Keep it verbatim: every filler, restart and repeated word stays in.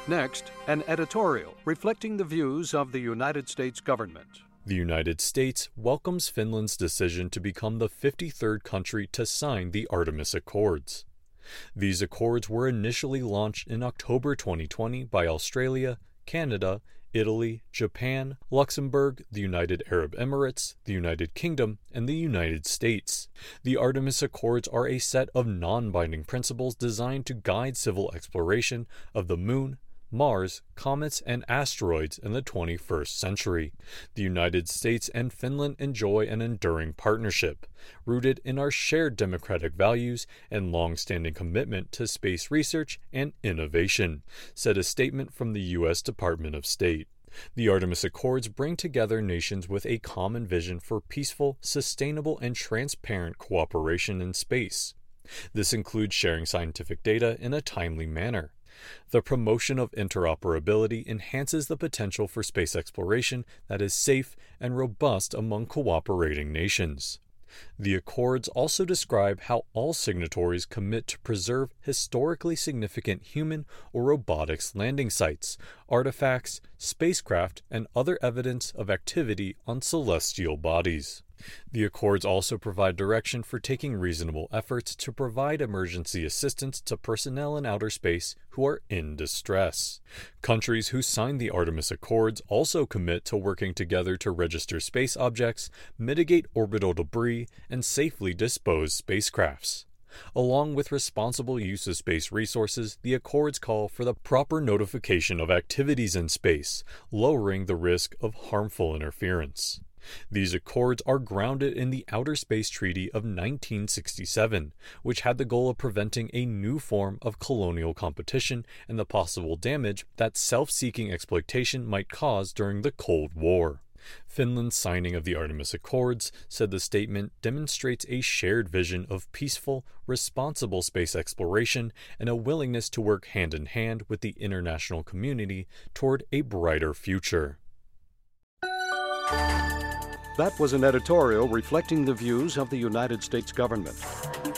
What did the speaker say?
Next, an editorial reflecting the views of the United States government. The United States welcomes Finland's decision to become the fifty-third country to sign the Artemis Accords. These accords were initially launched in October twenty twenty by Australia, Canada, Italy, Japan, Luxembourg, the United Arab Emirates, the United Kingdom, and the United States. The Artemis Accords are a set of non-binding principles designed to guide civil exploration of the Moon, Mars, comets, and asteroids in the twenty-first century. The United States and Finland enjoy an enduring partnership, rooted in our shared democratic values and long-standing commitment to space research and innovation, said a statement from the U S Department of State. The Artemis Accords bring together nations with a common vision for peaceful, sustainable, and transparent cooperation in space. This includes sharing scientific data in a timely manner. The promotion of interoperability enhances the potential for space exploration that is safe and robust among cooperating nations. The Accords also describe how all signatories commit to preserve historically significant human or robotics landing sites, artifacts, spacecraft, and other evidence of activity on celestial bodies. The Accords also provide direction for taking reasonable efforts to provide emergency assistance to personnel in outer space who are in distress. Countries who signed the Artemis Accords also commit to working together to register space objects, mitigate orbital debris, and safely dispose spacecrafts. Along with responsible use of space resources, the Accords call for the proper notification of activities in space, lowering the risk of harmful interference. These accords are grounded in the Outer Space Treaty of nineteen sixty-seven, which had the goal of preventing a new form of colonial competition and the possible damage that self-seeking exploitation might cause during the Cold War. Finland's signing of the Artemis Accords, said the statement, demonstrates a shared vision of peaceful, responsible space exploration and a willingness to work hand in hand with the international community toward a brighter future. That was an editorial reflecting the views of the United States government.